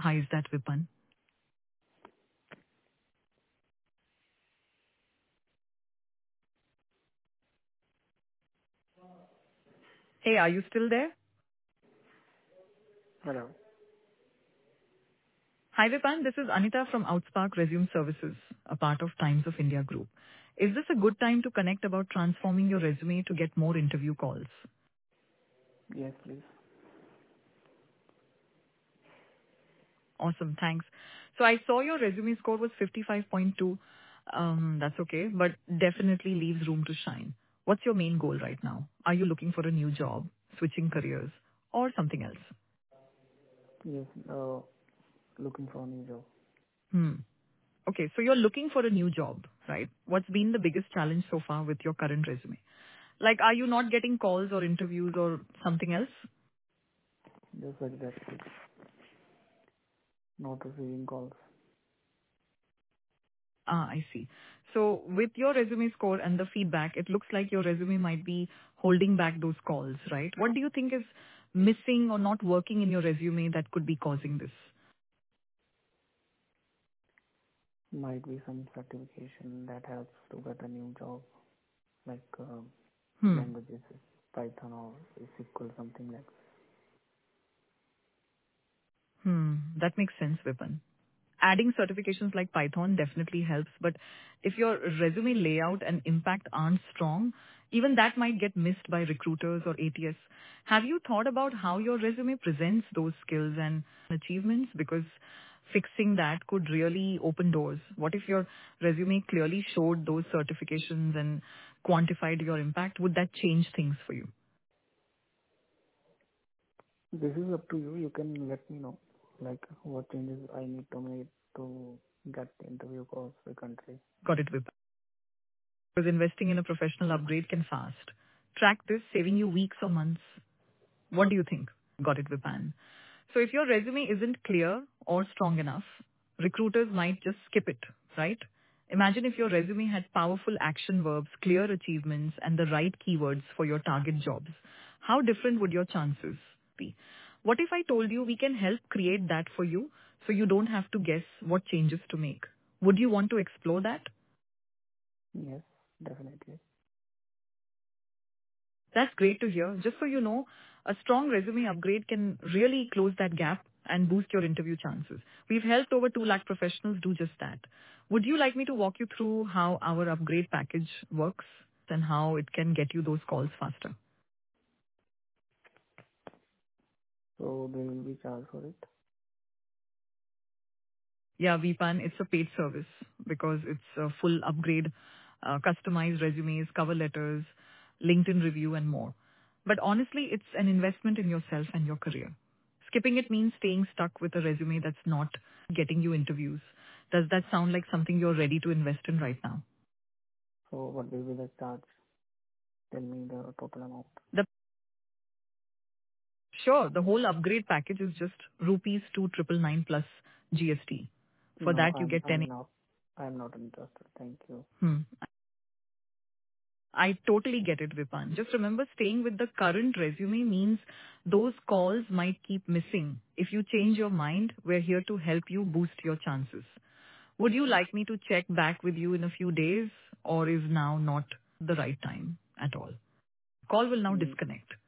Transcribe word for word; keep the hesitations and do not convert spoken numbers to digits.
Hi, is that Vipan? Hey, are you still there? Hello. Hi, Vipan. This is Anita from Outspark Resume Services, a part of Times of India Group. Is this a good time to connect about transforming your resume to get more interview calls? Yes, please. Awesome. Thanks. So I saw your resume score was fifty-five point two. Um, that's okay, but definitely leaves room to shine. What's your main goal right now? Are you looking for a new job, switching careers, or something else? Yes, uh, looking for a new job. Hmm. Okay, so you're looking for a new job, right? What's been the biggest challenge so far with your current resume? Like, are you not getting calls or interviews or something else? Just like that, please. Not receiving calls. Ah, I see. So with your resume score and the feedback, it looks like your resume might be holding back those calls, right? What do you think is missing or not working in your resume that could be causing this? Might be some certification that helps to get a new job, like um, Hmm. languages, Python or S Q L, something like that. Hmm. That makes sense, Vipin. Adding certifications like Python definitely helps, but if your resume layout and impact aren't strong, even that might get missed by recruiters or A T S. Have you thought about how your resume presents those skills and achievements? Because fixing that could really open doors. What if your resume clearly showed those certifications and quantified your impact? Would that change things for you? This is up to you. You can let me know, like what changes I need to make to get the interview calls frequently. Got it, Vipin. Because investing in a professional upgrade can fast. Track this, saving you weeks or months. What do you think? Got it, Vipan. So if your resume isn't clear or strong enough, recruiters might just skip it, right? Imagine if your resume had powerful action verbs, clear achievements, and the right keywords for your target jobs. How different would your chances be? What if I told you we can help create that for you so you don't have to guess what changes to make? Would you want to explore that? Yes, definitely. That's great to hear. Just so you know, a strong resume upgrade can really close that gap and boost your interview chances. We've helped over two lakh professionals do just that. Would you like me to walk you through how our upgrade package works and how it can get you those calls faster? So there will be charge for it. Yeah, V PAN, it's a paid service because it's a full upgrade, uh, customized resumes, cover letters, LinkedIn review, and more. But honestly, it's an investment in yourself and your career. Skipping it means staying stuck with a resume that's not getting you interviews. Does that sound like something you're ready to invest in right now? So what will be the charge? Tell me the total amount. The Sure, the whole upgrade package is just rupees two triple nine plus G S T. For No, that, you I'm get ten. I'm not I'm not interested. Thank you. Hmm. I totally get it, Vipan. Just remember, staying with the current resume means those calls might keep missing. If you change your mind, we're here to help you boost your chances. Would you like me to check back with you in a few days, or is now not the right time at all? Call will now Mm, disconnect.